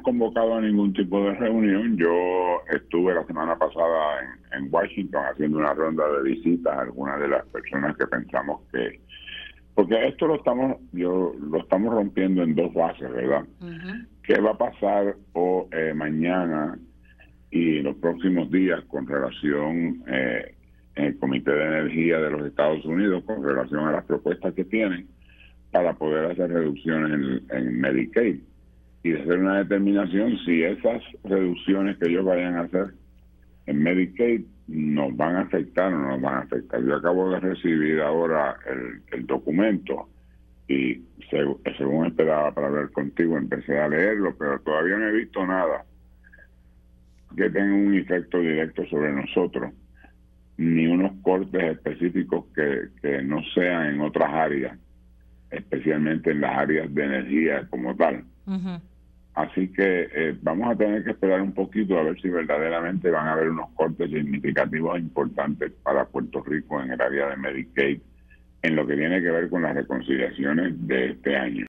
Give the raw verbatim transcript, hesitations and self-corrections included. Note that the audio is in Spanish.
convocado a ningún tipo de reunión. Yo estuve la semana pasada en, en Washington haciendo una ronda de visitas a algunas de las personas que pensamos que... Porque esto lo estamos yo lo estamos rompiendo en dos bases, ¿verdad? Uh-huh. ¿Qué va a pasar o, eh, mañana y los próximos días con relación eh, en el Comité de Energía de los Estados Unidos con relación a las propuestas que tienen para poder hacer reducciones en, en Medicaid? Y de hacer una determinación si esas reducciones que ellos vayan a hacer en Medicaid nos van a afectar o no nos van a afectar. Yo acabo de recibir ahora el, el documento y según, según esperaba para hablar contigo, empecé a leerlo, pero todavía no he visto nada que tenga un efecto directo sobre nosotros, ni unos cortes específicos que, que no sean en otras áreas, especialmente en las áreas de energía como tal. Uh-huh. Así que eh, vamos a tener que esperar un poquito a ver si verdaderamente van a haber unos cortes significativos e importantes para Puerto Rico en el área de Medicaid, en lo que tiene que ver con las reconciliaciones de este año.